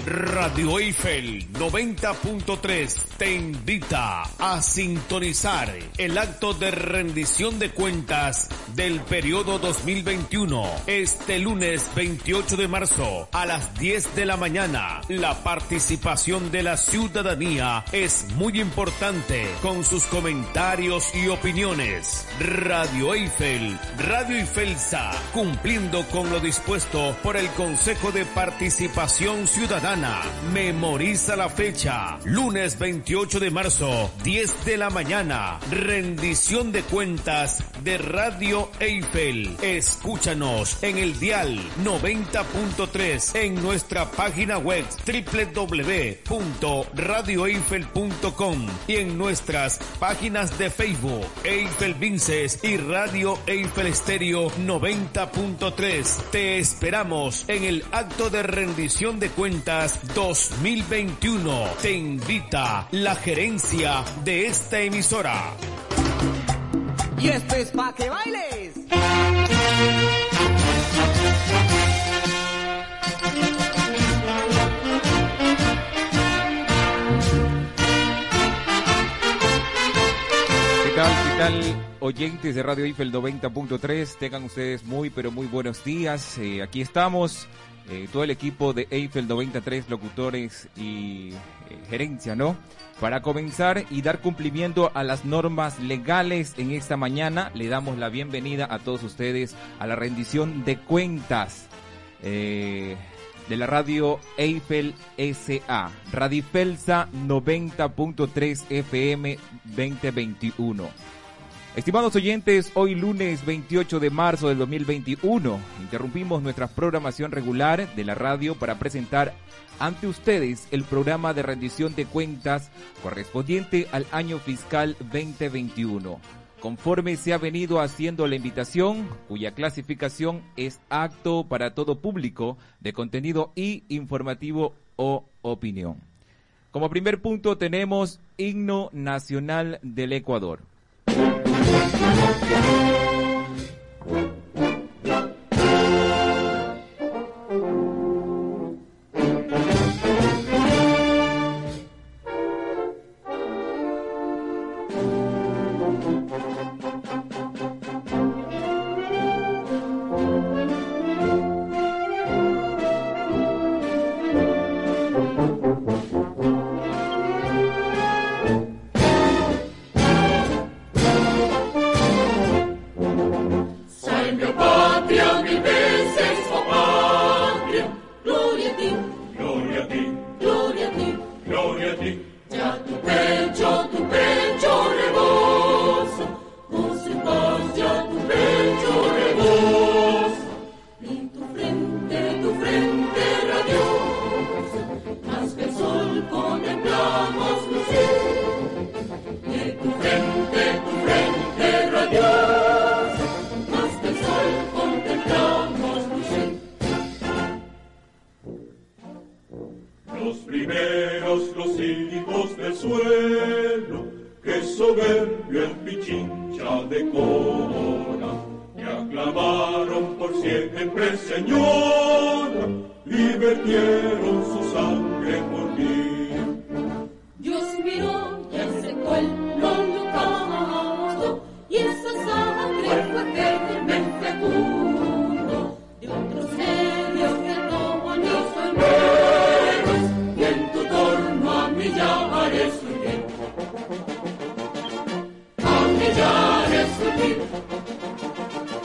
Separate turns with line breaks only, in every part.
Radio Eiffel 90.3 te invita a sintonizar el acto de rendición de cuentas del periodo 2021. Este lunes 28 de marzo a las 10 de la mañana. La participación de la ciudadanía es muy importante con sus comentarios y opiniones. Radio Eiffel, Radio Eifelsa, cumpliendo con lo dispuesto por el Consejo de Participación Ciudadana. Memoriza la fecha, lunes 28 de marzo, 10 de la mañana, rendición de cuentas de Radio Eiffel. Escúchanos en el dial 90.3, en nuestra página web www.radioeiffel.com y en nuestras páginas de Facebook, Eiffel Vinces y Radio Eiffel Estéreo 90.3. Te esperamos en el acto de rendición de cuentas 2021. Te invita la gerencia de esta emisora.
Y esto es pa' que bailes.
¿Qué tal, oyentes de Radio Eiffel 90.3? Tengan ustedes muy, pero muy buenos días. Aquí estamos. Todo el equipo de Eiffel 93, locutores y gerencia, ¿no? Para comenzar y dar cumplimiento a las normas legales en esta mañana, le damos la bienvenida a todos ustedes a la rendición de cuentas de la radio Eiffel S.A. Radio Eifelsa 90.3 FM 2021. Estimados oyentes, hoy lunes 28 de marzo del 2021, interrumpimos nuestra programación regular de la radio para presentar ante ustedes el programa de rendición de cuentas correspondiente al año fiscal 2021. Conforme se ha venido haciendo la invitación, cuya clasificación es apto para todo público de contenido y informativo o opinión. Como primer punto tenemos Himno Nacional del Ecuador.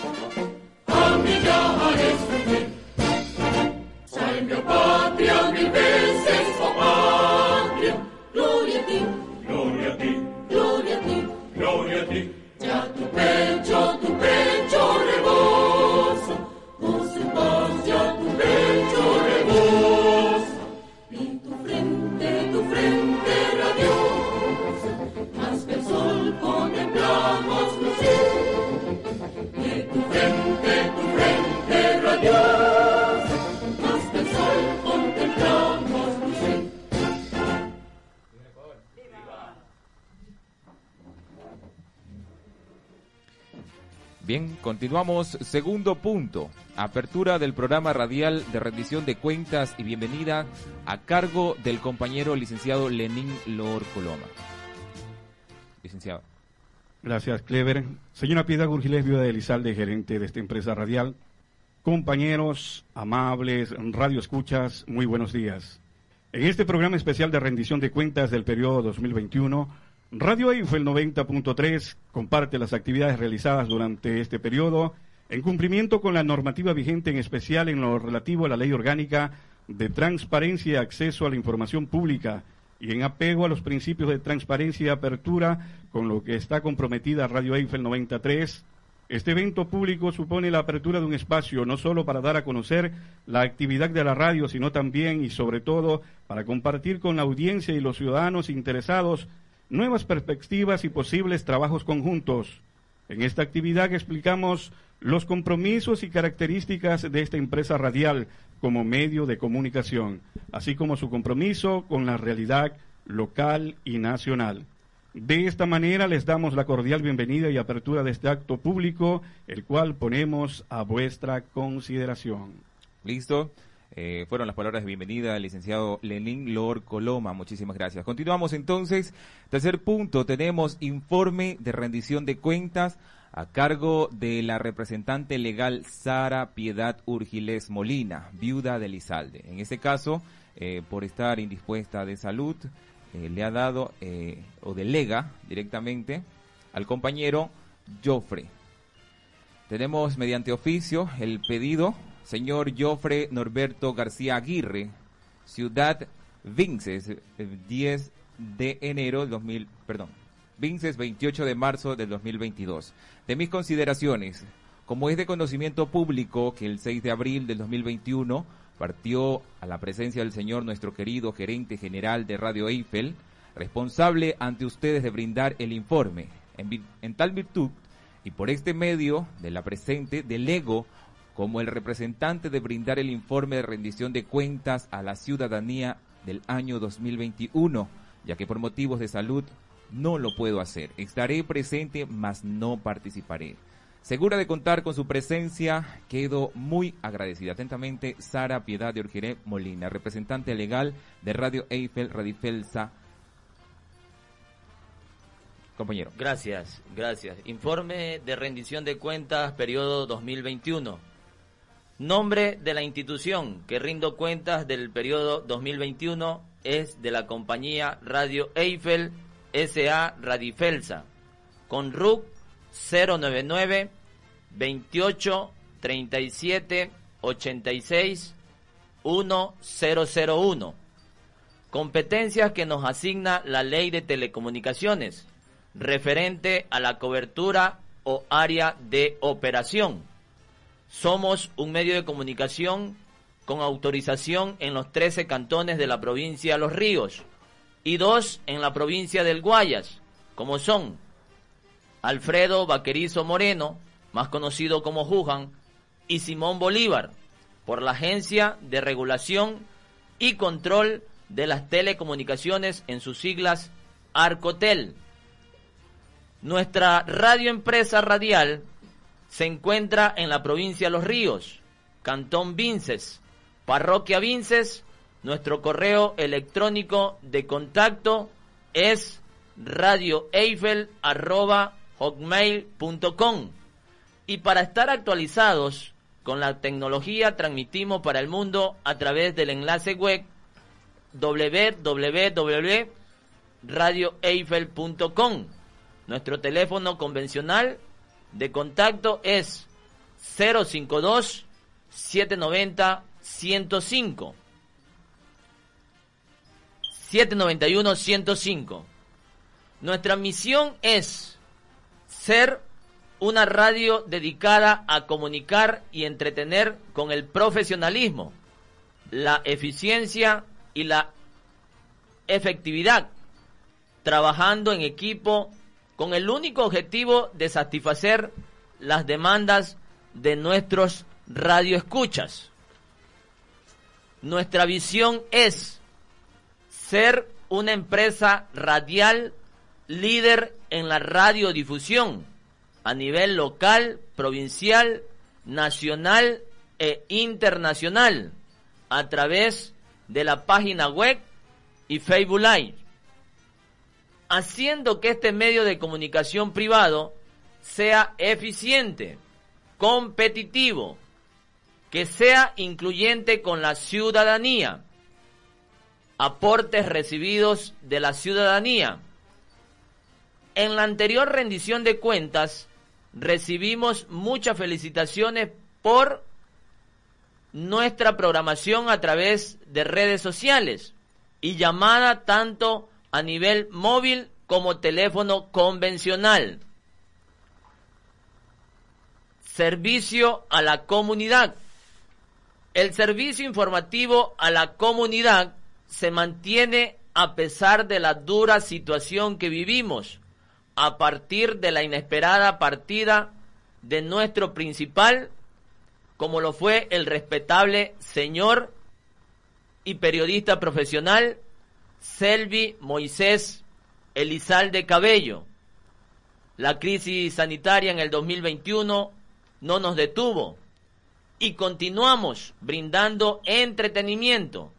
Patria, mi
Bien, continuamos. Segundo punto, apertura del programa radial de rendición de cuentas y bienvenida a cargo del compañero licenciado Lenín Lor Coloma. Licenciado.
Gracias, Clever. Señora Piedad Urgilés, viuda de Elizalde, gerente de esta empresa radial. Compañeros, amables, radioescuchas, muy buenos días. En este programa especial de rendición de cuentas del periodo 2021, Radio Eiffel 90.3 comparte las actividades realizadas durante este periodo en cumplimiento con la normativa vigente, en especial en lo relativo a la Ley Orgánica de Transparencia y Acceso a la Información Pública y en apego a los principios de transparencia y apertura con lo que está comprometida Radio Eiffel 93. Este evento público supone la apertura de un espacio no solo para dar a conocer la actividad de la radio, sino también y sobre todo para compartir con la audiencia y los ciudadanos interesados nuevas perspectivas y posibles trabajos conjuntos. En esta actividad explicamos los compromisos y características de esta empresa radial como medio de comunicación, así como su compromiso con la realidad local y nacional. De esta manera les damos la cordial bienvenida y apertura de este acto público, el cual ponemos a vuestra consideración.
Listo. Fueron las palabras de bienvenida del licenciado Lenín Lor Coloma. Muchísimas gracias. Continuamos entonces. Tercer punto, tenemos informe de rendición de cuentas a cargo de la representante legal Sara Piedad Urgilés Molina, viuda de Elizalde. En este caso, por estar indispuesta de salud, le ha dado o delega directamente al compañero Joffre. Tenemos mediante oficio el pedido: señor Joffre Norberto García Aguirre, Ciudad Vinces, 10 de enero del Vinces, 28 de marzo del 2022. De mis consideraciones, como es de conocimiento público que el 6 de abril del 2021 partió a la presencia del señor nuestro querido gerente general de Radio Eiffel, responsable ante ustedes de brindar el informe. En tal virtud, y por este medio de la presente, delego como el representante de brindar el informe de rendición de cuentas a la ciudadanía del año 2021, ya que por motivos de salud no lo puedo hacer. Estaré presente, mas no participaré. Segura de contar con su presencia, quedo muy agradecida. Atentamente, Sara Piedad de Urgilés Molina, representante legal de Radio Eiffel Radifelsa. Compañero.
Gracias. Informe de rendición de cuentas, periodo 2021. Nombre de la institución que rindo cuentas del periodo 2021 es de la compañía Radio Eiffel S.A. Radifelsa, con RUC 099 28 37 86 1001. Competencias que nos asigna la Ley de Telecomunicaciones, referente a la cobertura o área de operación. Somos un medio de comunicación con autorización en los 13 cantones de la provincia de Los Ríos y 2 en la provincia del Guayas, como son Alfredo Vaquerizo Moreno, más conocido como Jujan, y Simón Bolívar, por la Agencia de Regulación y Control de las Telecomunicaciones, en sus siglas Arcotel. Nuestra radioempresa radial se encuentra en la provincia de Los Ríos, Cantón Vinces, Parroquia Vinces. Nuestro correo electrónico de contacto es radioeiffel@hotmail.com. Y para estar actualizados con la tecnología, transmitimos para el mundo a través del enlace web www.radioeiffel.com. Nuestro teléfono convencional de contacto es 052 790 105 791 105. Nuestra misión es ser una radio dedicada a comunicar y entretener con el profesionalismo, la eficiencia y la efectividad, trabajando en equipo con el único objetivo de satisfacer las demandas de nuestros radioescuchas. Nuestra visión es ser una empresa radial líder en la radiodifusión a nivel local, provincial, nacional e internacional a través de la página web y Facebook Live, haciendo que este medio de comunicación privado sea eficiente, competitivo, que sea incluyente con la ciudadanía, aportes recibidos de la ciudadanía. En la anterior rendición de cuentas recibimos muchas felicitaciones por nuestra programación a través de redes sociales y llamada tanto a nivel móvil como teléfono convencional. Servicio a la comunidad. El servicio informativo a la comunidad se mantiene a pesar de la dura situación que vivimos, a partir de la inesperada partida de nuestro principal, como lo fue el respetable señor y periodista profesional Selvi Moisés Elizalde Cabello. La crisis sanitaria en el 2021 no nos detuvo y continuamos brindando entretenimiento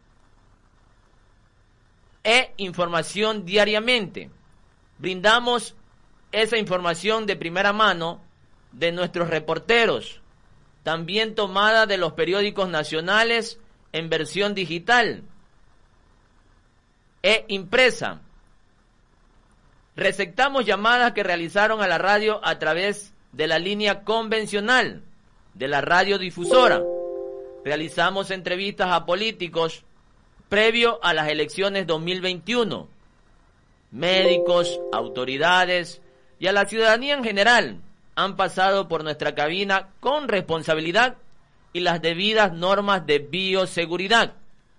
e información diariamente. Brindamos esa información de primera mano de nuestros reporteros, también tomada de los periódicos nacionales en versión digital e impresa. Receptamos llamadas que realizaron a la radio a través de la línea convencional de la radiodifusora. Realizamos entrevistas a políticos previo a las elecciones 2021, médicos, autoridades y a la ciudadanía en general han pasado por nuestra cabina con responsabilidad y las debidas normas de bioseguridad.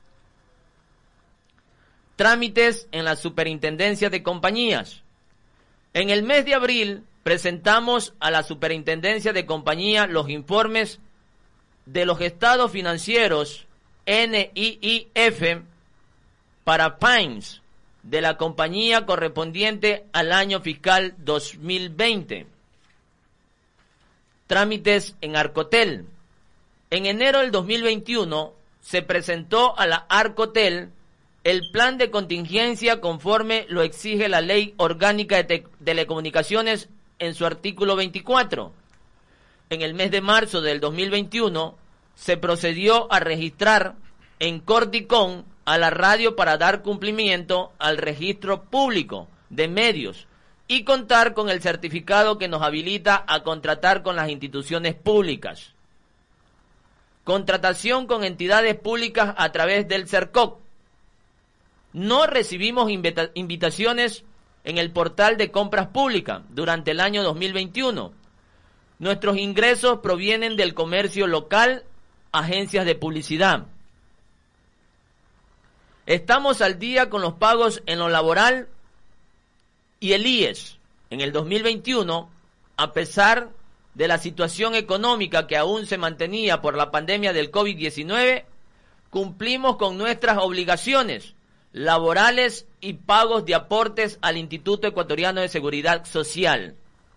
Trámites en la Superintendencia de Compañías. En el mes de abril presentamos a la Superintendencia de Compañía los informes de los estados financieros NIIF para PAINS de la compañía correspondiente al año fiscal 2020. Trámites en Arcotel. En enero del 2021 se presentó a la Arcotel el plan de contingencia conforme lo exige la Ley Orgánica de Telecomunicaciones en su artículo 24. En el mes de marzo del 2021 se procedió a registrar en Cordicón a la radio para dar cumplimiento al registro público de medios y contar con el certificado que nos habilita a contratar con las instituciones públicas. Contratación con entidades públicas a través del CERCOC. No recibimos invitaciones en el portal de compras públicas durante el año 2021. Nuestros ingresos provienen del comercio local, agencias de publicidad. Estamos al día con los pagos en lo laboral y el IES. En el 2021, a pesar de la situación económica que aún se mantenía por la pandemia del COVID-19, cumplimos con nuestras obligaciones laborales y pagos de aportes al Instituto Ecuatoriano de Seguridad Social.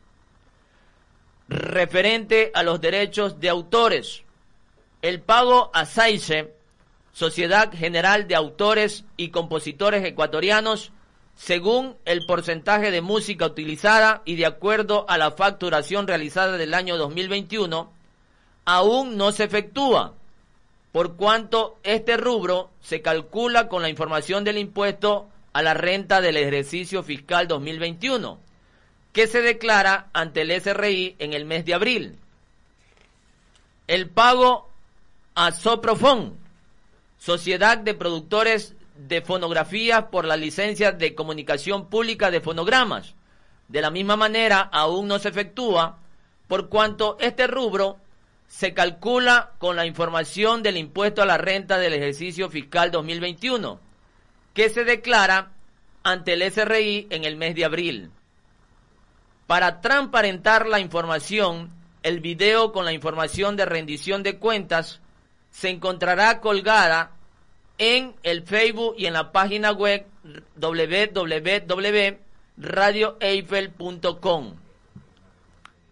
Referente a los derechos de autores, el pago a SAICE, Sociedad General de Autores y Compositores Ecuatorianos, según el porcentaje de música utilizada y de acuerdo a la facturación realizada del año 2021, aún no se efectúa, por cuanto este rubro se calcula con la información del impuesto a la renta del ejercicio fiscal 2021, que se declara ante el SRI en el mes de abril. El pago a Soprofon, Sociedad de Productores de Fonografías, por la licencia de comunicación pública de fonogramas. De la misma manera, aún no se efectúa, por cuanto este rubro se calcula con la información del impuesto a la renta del ejercicio fiscal 2021, que se declara ante el SRI en el mes de abril. Para transparentar la información, el video con la información de rendición de cuentas se encontrará colgada en el Facebook y en la página web www.radioeifel.com.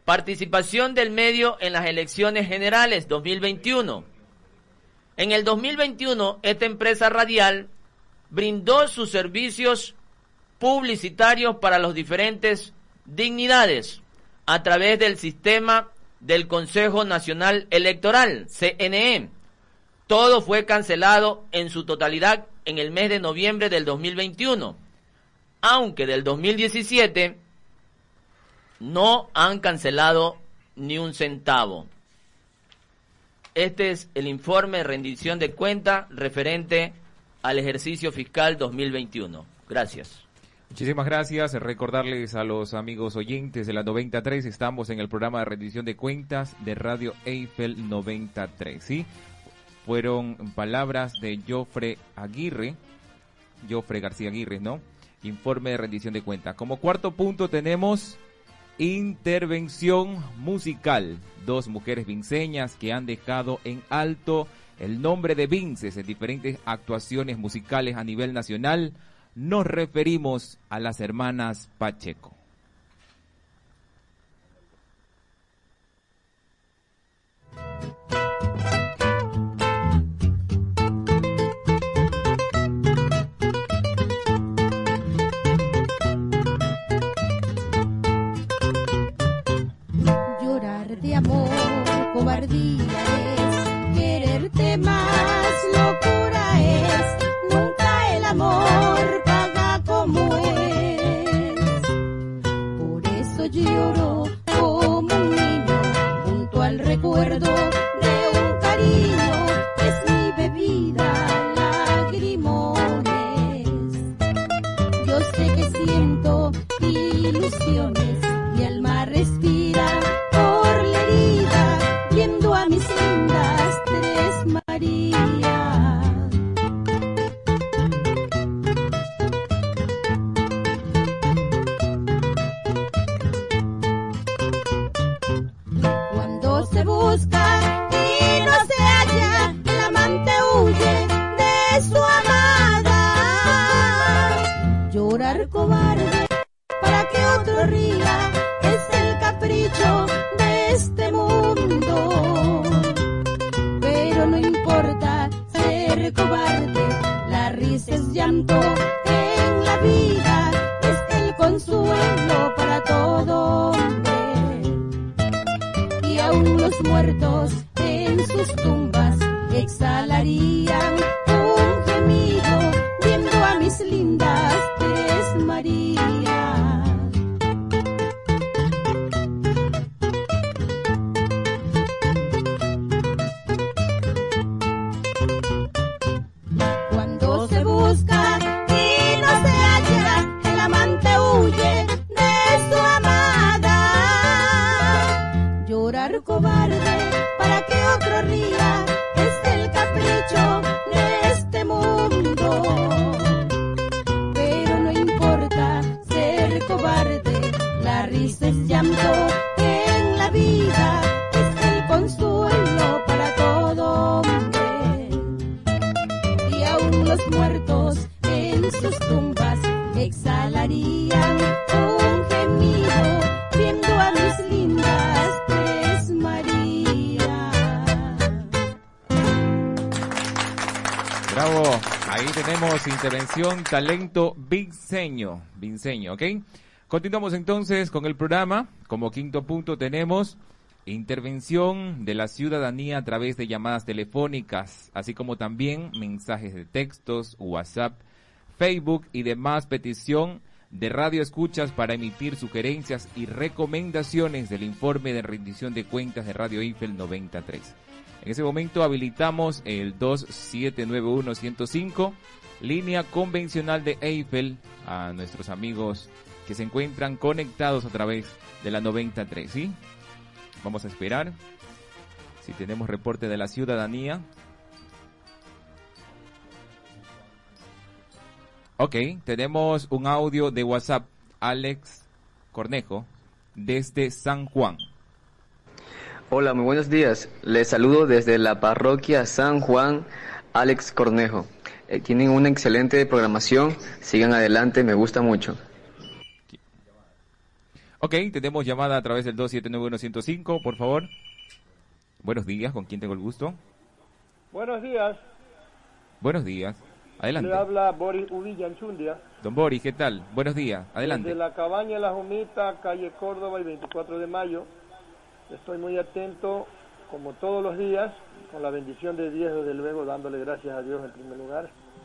Participación del medio en las elecciones generales 2021. En el 2021, esta empresa radial brindó sus servicios publicitarios para los diferentes dignidades a través del sistema del Consejo Nacional Electoral, CNE. Todo fue cancelado en su totalidad en el mes de noviembre del 2021, aunque del 2017 no han cancelado ni un centavo. Este es el informe de rendición de cuenta referente al ejercicio fiscal 2021. Gracias.
Muchísimas gracias. Recordarles a los amigos oyentes de la 93, estamos en el programa de rendición de cuentas de Radio Eiffel 93, ¿sí? Fueron palabras de Joffre García Aguirre, ¿no? Informe de rendición de cuentas. Como cuarto punto tenemos intervención musical. 2 mujeres vinceñas que han dejado en alto el nombre de Vinces en diferentes actuaciones musicales a nivel nacional. Nos referimos a las hermanas Pacheco.
Llorar de amor, cobardía es, quererte más, locura es, nunca el amor paga como es. Por eso lloro como un niño junto al recuerdo de un cariño, es mi bebida, lagrimones. Yo sé que siento ilusiones, mi alma respira por la herida, viendo a mis lindas Tres Marías. Cuando se busca y no se halla, el amante huye de su amada. Llorar cobarde para que otro ría es el capricho de este mundo. Pero no importa ser cobarde, la risa es llanto en la vida, es el consuelo para todo hombre. Y aún los muertos en sus tumbas exhalarían un gemido viendo a mis lindas Tres Marías. Cuando se busca y no se halla, el amante huye de su amada. Llorar cobarde para que otro ría es el capricho de este mundo. Pero no importa ser cobarde, la risa es llanto en la vida, es el consuelo para todo hombre. Y aún los muertos en sus tumbas exhalarían un gemido viendo a mis lindas Tres Marías.
Bravo, ahí tenemos intervención, talento vinceño, ¿ok? Continuamos entonces con el programa. Como quinto punto tenemos intervención de la ciudadanía a través de llamadas telefónicas, así como también mensajes de textos, WhatsApp, Facebook y demás petición de radio escuchas para emitir sugerencias y recomendaciones del informe de rendición de cuentas de Radio Eiffel 93. En ese momento habilitamos el 2791-105, línea convencional de Eiffel, a nuestros amigos que se encuentran conectados a través de la 93, ¿sí? Vamos a esperar si tenemos reporte de la ciudadanía. Ok, tenemos un audio de WhatsApp, Alex Cornejo, desde San Juan.
Hola, muy buenos días. Les saludo desde la parroquia San Juan, Alex Cornejo. Tienen una excelente programación. Sigan adelante, me gusta mucho.
Ok, tenemos llamada a través del 279-105, por favor. Buenos días, ¿con quién tengo el gusto?
Buenos días.
Buenos días, adelante.
Le habla Boris Uvilla Anchundia.
Don Boris, ¿qué tal? Buenos días, adelante.
Desde la cabaña La Jumita, calle Córdoba, el 24 de mayo. Estoy muy atento, como todos los días, con la bendición de Dios, desde luego, dándole gracias a Dios en primer lugar.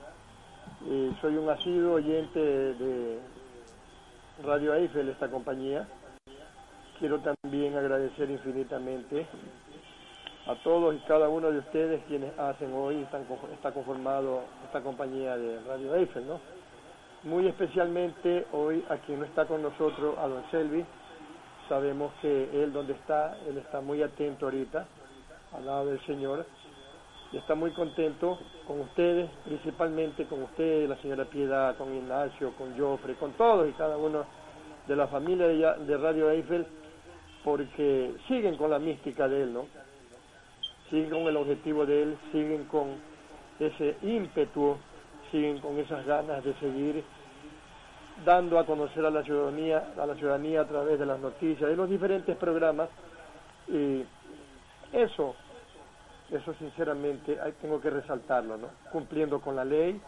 Soy un asiduo oyente de Radio Eiffel, esta compañía. Quiero también agradecer infinitamente a todos y cada uno de ustedes quienes hacen hoy, está conformado esta compañía de Radio Eiffel, ¿no? Muy especialmente hoy a quien no está con nosotros, a don Selvi. Sabemos que él donde está, él está muy atento ahorita, al lado del Señor, y está muy contento con ustedes, principalmente con ustedes, la señora Piedad, con Ignacio, con Joffre, con todos y cada uno de la familia de Radio Eiffel, porque siguen con la mística de él, ¿no? Siguen con el objetivo de él, siguen con ese ímpetu, siguen con esas ganas de seguir dando a conocer a la ciudadanía a través de las noticias, de los diferentes programas, y eso sinceramente tengo que resaltarlo, ¿no? Cumpliendo con la ley,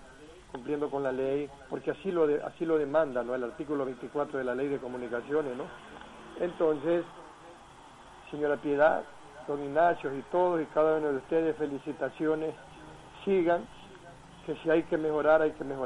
porque así lo demanda, ¿no? El artículo 24 de la Ley de Comunicaciones, ¿no? Entonces, señora Piedad, don Ignacio y todos y cada uno de ustedes, felicitaciones, sigan, que si hay que mejorar,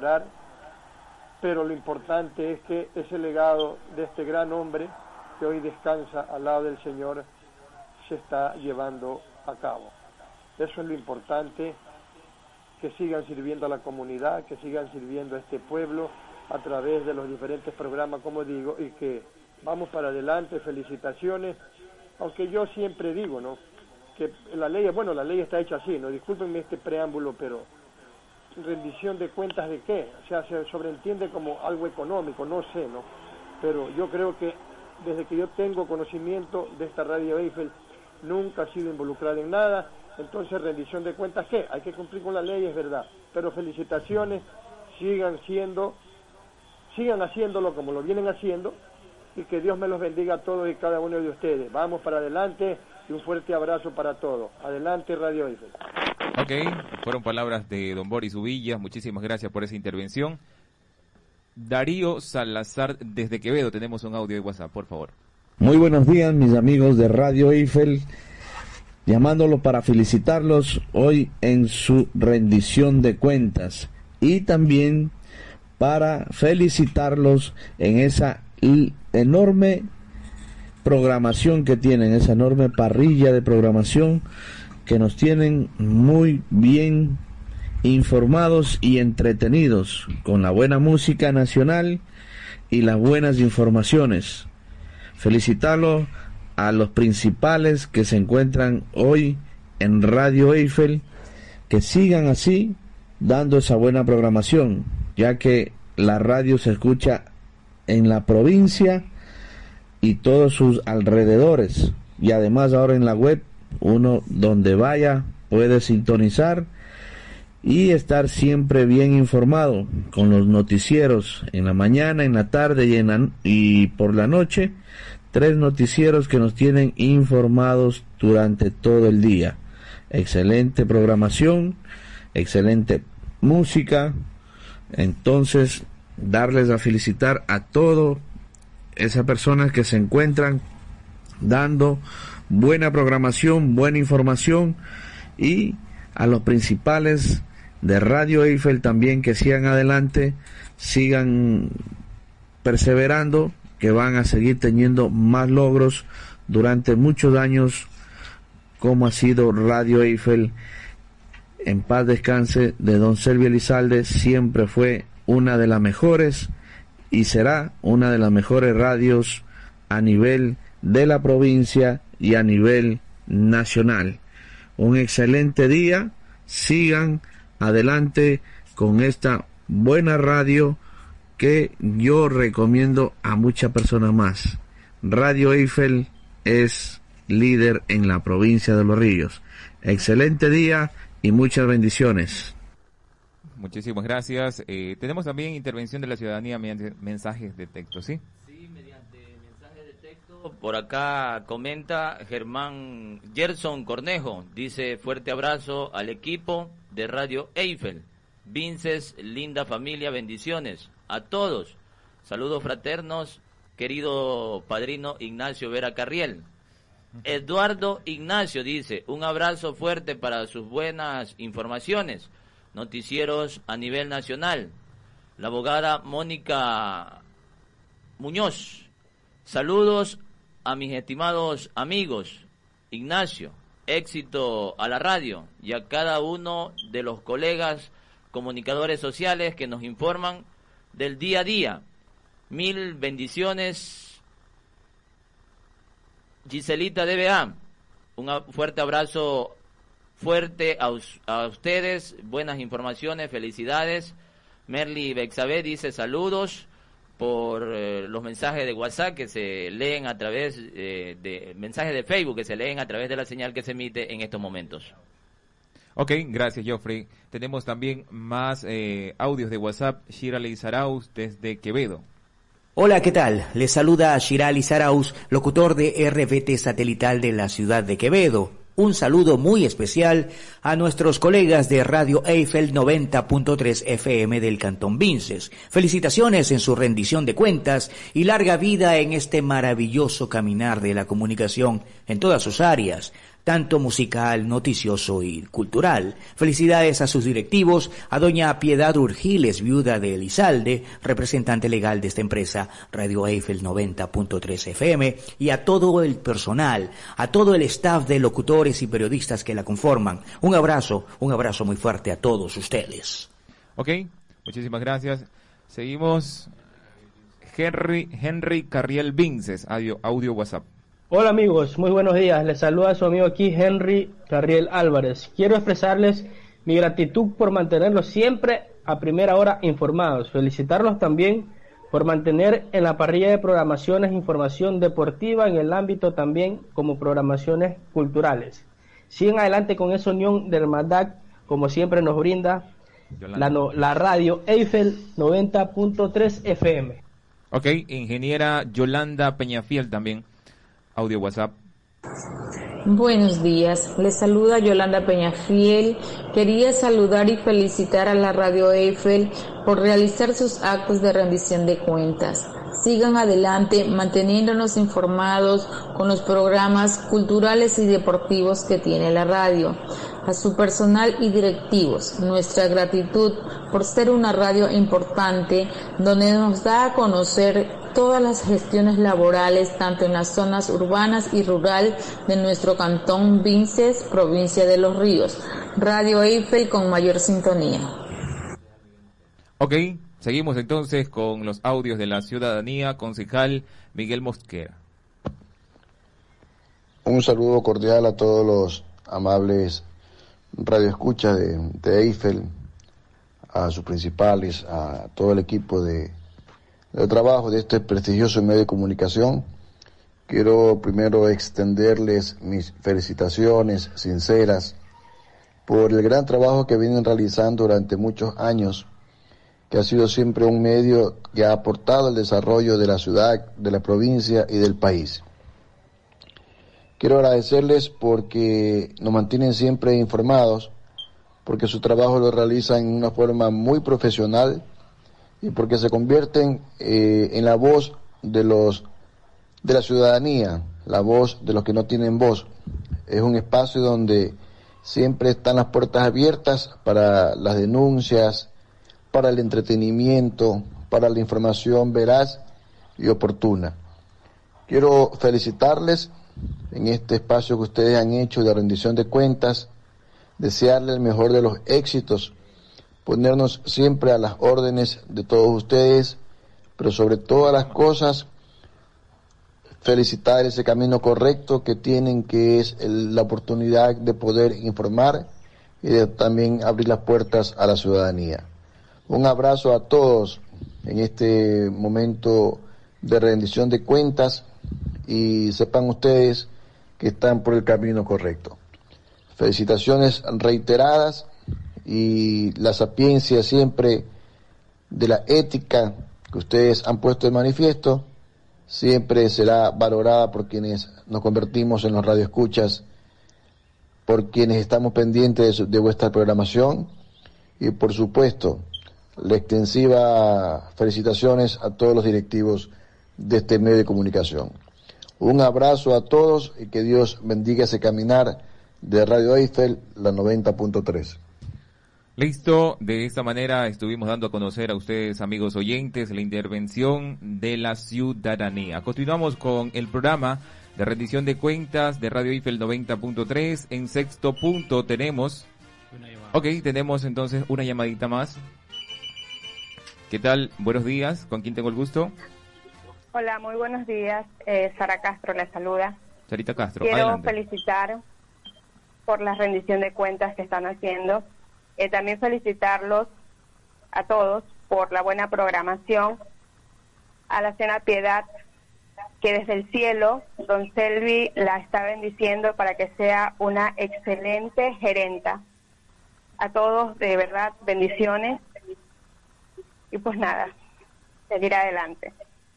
pero lo importante es que ese legado de este gran hombre que hoy descansa al lado del Señor se está llevando a cabo. Eso es lo importante, que sigan sirviendo a la comunidad, que sigan sirviendo a este pueblo a través de los diferentes programas, como digo, y que vamos para adelante. Felicitaciones, aunque yo siempre digo, ¿no?, que la ley está hecha así, ¿no? Discúlpenme este preámbulo, pero rendición de cuentas de qué, o sea, se sobreentiende como algo económico, no sé, ¿no? Pero yo creo que desde que yo tengo conocimiento de esta Radio Eiffel, nunca ha sido involucrada en nada. Entonces, rendición de cuentas, ¿qué? Hay que cumplir con la ley, es verdad, pero felicitaciones, sigan haciéndolo como lo vienen haciendo, y que Dios me los bendiga a todos y cada uno de ustedes. Vamos para adelante, y un fuerte abrazo para todos. Adelante, Radio Eiffel.
Ok, fueron palabras de don Boris Uvilla, muchísimas gracias por esa intervención. Darío Salazar desde Quevedo, tenemos un audio de WhatsApp, por favor.
Muy buenos días, mis amigos de Radio Eiffel, llamándolo para felicitarlos hoy en su rendición de cuentas y también para felicitarlos en esa enorme programación que tienen, esa enorme parrilla de programación que nos tienen muy bien informados y entretenidos con la buena música nacional y las buenas informaciones. Felicitarlos a los principales que se encuentran hoy en Radio Eiffel, que sigan así dando esa buena programación, ya que la radio se escucha en la provincia y todos sus alrededores, y además ahora en la web, uno donde vaya puede sintonizar y estar siempre bien informado con los noticieros en la mañana, en la tarde y por la noche. 3 noticieros que nos tienen informados durante todo el día. Excelente programación, excelente música. Entonces, darles a felicitar a todas esas personas que se encuentran dando buena programación, buena información, y a los principales de Radio Eiffel también, que sigan adelante, sigan perseverando, que van a seguir teniendo más logros durante muchos años, como ha sido Radio Eiffel. En paz descanse de don Selvi Elizalde, siempre fue una de las mejores y será una de las mejores radios a nivel de la provincia y a nivel nacional. Un excelente día, sigan adelante con esta buena radio que yo recomiendo a muchas personas más. Radio Eiffel es líder en la provincia de Los Ríos. Excelente día y muchas bendiciones.
Muchísimas gracias. Tenemos también intervención de la ciudadanía mediante mensajes de texto, ¿sí?
Sí, mediante mensajes de Por acá comenta Gerson Cornejo, dice fuerte abrazo al equipo de Radio Eiffel. Vinces, linda familia, bendiciones a todos. Saludos fraternos, querido padrino Ignacio Vera Carriel. Eduardo Ignacio dice, un abrazo fuerte para sus buenas informaciones, noticieros a nivel nacional. La abogada Mónica Muñoz, saludos a mis estimados amigos. Ignacio, éxito a la radio y a cada uno de los colegas comunicadores sociales que nos informan del día a día. Mil bendiciones. Giselita DBA, un fuerte abrazo fuerte a ustedes, buenas informaciones, felicidades. Merly Bexabé dice saludos por los mensajes de WhatsApp que se leen a través de mensajes de Facebook que se leen a través de la señal que se emite en estos momentos.
Ok, gracias Joffrey. Tenemos también más audios de WhatsApp. Shirley Saraus desde Quevedo.
Hola, ¿qué tal? Les saluda Shirley Saraus, locutor de RBT Satelital de la ciudad de Quevedo. Un saludo muy especial a nuestros colegas de Radio Eiffel 90.3 FM del Cantón Vinces. Felicitaciones en su rendición de cuentas y larga vida en este maravilloso caminar de la comunicación en todas sus áreas, tanto musical, noticioso y cultural. Felicidades a sus directivos, a doña Piedad Urgiles, viuda de Elizalde, representante legal de esta empresa, Radio Eiffel 90.3 FM, y a todo el personal, a todo el staff de locutores y periodistas que la conforman. Un abrazo muy fuerte a todos ustedes.
Ok, muchísimas gracias. Seguimos. Henry Carriel Vinces, audio WhatsApp.
Hola amigos, muy buenos días. Les saluda a su amigo aquí Henry Carriel Álvarez. Quiero expresarles mi gratitud por mantenerlos siempre a primera hora informados. Felicitarlos también por mantener en la parrilla de programaciones información deportiva en el ámbito también como programaciones culturales. Sigan adelante con esa unión de hermandad como siempre nos brinda la radio Eiffel 90.3 FM.
Ok, ingeniera Yolanda Peñafiel también. Audio WhatsApp.
Buenos días, les saluda Yolanda Peñafiel. Quería saludar y felicitar a la Radio Eiffel por realizar sus actos de rendición de cuentas. Sigan adelante manteniéndonos informados con los programas culturales y deportivos que tiene la radio. A su personal y directivos, nuestra gratitud por ser una radio importante donde nos da a conocer todas las gestiones laborales tanto en las zonas urbanas y rural de nuestro cantón Vinces, provincia de Los Ríos. Radio Eiffel con mayor sintonía.
Ok, seguimos entonces con los audios de la ciudadanía. Concejal Miguel Mosquera.
Un saludo cordial a todos los amables radioescuchas de Eiffel, a sus principales, a todo el equipo de trabajo de este prestigioso medio de comunicación. Quiero primero extenderles mis felicitaciones sinceras por el gran trabajo que vienen realizando durante muchos años, que ha sido siempre un medio que ha aportado al desarrollo de la ciudad, de la provincia y del país. Quiero agradecerles porque nos mantienen siempre informados, porque su trabajo lo realizan en una forma muy profesional y porque se convierten en la voz de la ciudadanía, la voz de los que no tienen voz. Es un espacio donde siempre están las puertas abiertas para las denuncias, para el entretenimiento, para la información veraz y oportuna. Quiero felicitarles en este espacio que ustedes han hecho de rendición de cuentas, desearles el mejor de los éxitos, ponernos siempre a las órdenes de todos ustedes, pero sobre todas las cosas, felicitar ese camino correcto que tienen, que es la oportunidad de poder informar y de también abrir las puertas a la ciudadanía. Un abrazo a todos en este momento de rendición de cuentas y sepan ustedes que están por el camino correcto. Felicitaciones reiteradas y la sapiencia siempre de la ética que ustedes han puesto de manifiesto siempre será valorada por quienes nos convertimos en los radioescuchas, por quienes estamos pendientes de vuestra programación y por supuesto la extensiva felicitaciones a todos los directivos de este medio de comunicación. Un abrazo a todos y que Dios bendiga ese caminar de Radio Eiffel, la 90.3.
Listo, de esta manera estuvimos dando a conocer a ustedes, amigos oyentes, la intervención de la ciudadanía. Continuamos con el programa de rendición de cuentas de Radio Eiffel 90.3. En sexto punto tenemos... tenemos entonces una llamadita más. ¿Qué tal? Buenos días, ¿con quién tengo el gusto?
Hola, muy buenos días. Sara Castro la saluda.
Sarita Castro,
quiero
adelante.
felicitar por la rendición de cuentas que están haciendo. También felicitarlos a todos por la buena programación. A la Cena Piedad, que desde el cielo, don Selvi la está bendiciendo para que sea una excelente gerenta. A todos, de verdad, bendiciones. Y pues nada, seguir adelante.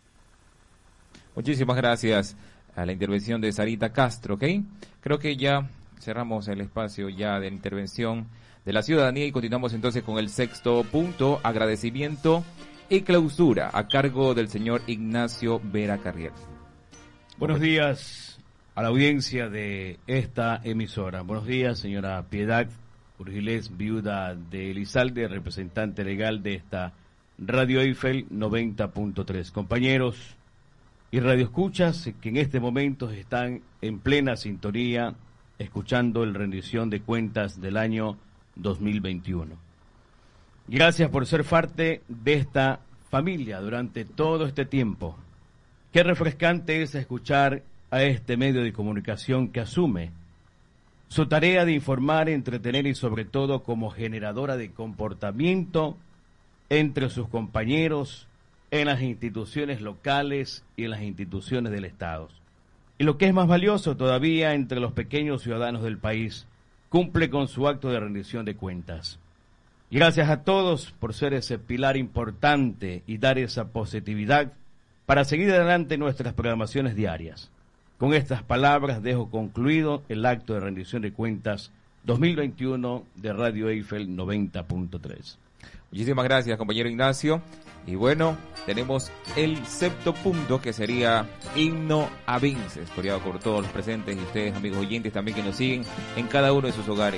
Muchísimas gracias a la intervención de Sarita Castro, ¿ok? Creo que ya cerramos el espacio ya de intervención de la ciudadanía y continuamos entonces con el sexto punto, agradecimiento y clausura a cargo del señor Ignacio Vera Carriel.
Buenos días a la audiencia de esta emisora. Buenos días, señora Piedad Urgilés, viuda de Elizalde, representante legal de esta Radio Eiffel 90.3. Compañeros y radioescuchas que en este momento están en plena sintonía escuchando el rendición de cuentas del año 2021. Gracias por ser parte de esta familia durante todo este tiempo. Qué refrescante es escuchar a este medio de comunicación que asume su tarea de informar, entretener y sobre todo como generadora de comportamiento entre sus compañeros en las instituciones locales y en las instituciones del Estado. Y lo que es más valioso todavía, entre los pequeños ciudadanos del país, cumple con su acto de rendición de cuentas. Gracias a todos por ser ese pilar importante y dar esa positividad para seguir adelante nuestras programaciones diarias. Con estas palabras dejo concluido el acto de rendición de cuentas 2021 de Radio Eiffel 90.3.
Muchísimas gracias, compañero Ignacio. Y bueno, tenemos el sexto punto, que sería himno a Vince, coreado por todos los presentes y ustedes, amigos oyentes, también que nos siguen en cada uno de sus hogares.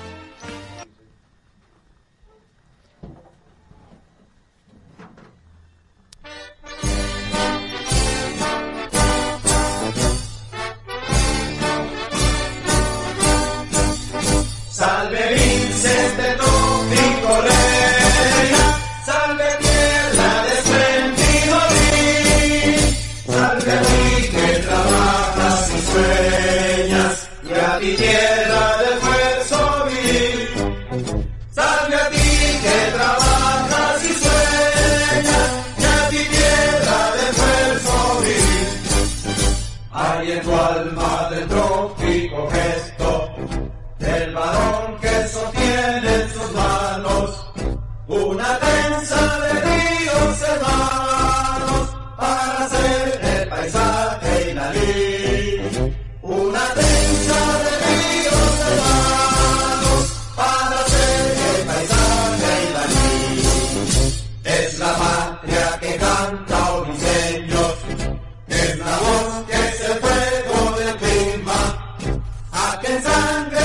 Salve Vinces de trópico reina, salve tierra de espléndido Vin, salve a ti que trabajas y sueñas, y a ti tierra de esfuerzo viril. Salve a ti que trabajas y sueñas, y a ti tierra de esfuerzo viril. Hay en tu alma del trópico gesto del varón que sostiene en sus manos una trenza de ríos hermanos para hacer el paisaje y la lid. Una trenza de ríos hermanos para hacer el paisaje y la lid. Es la patria que canta Oniseños, es la voz que es el fuego del clima, a que en sangre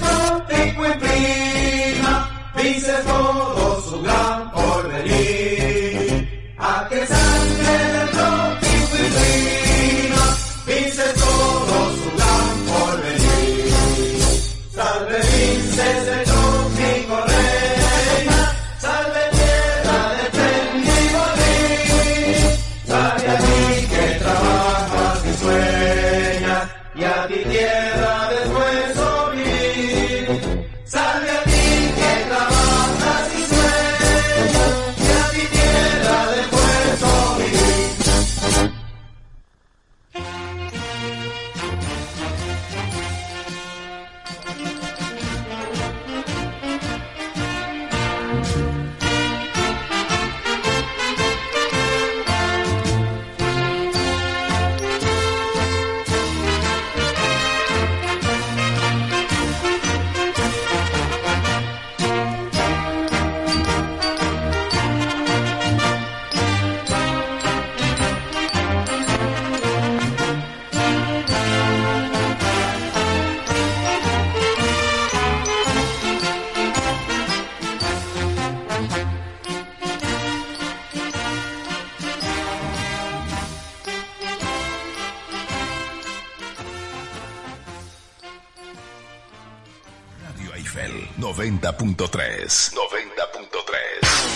dice todo su gran porvenir, a que sangre del trópico imprima, dice todo su gran porvenir. Salve Vinces del trópico reina, salve tierra de espléndido Vin,
Eiffel 90.3.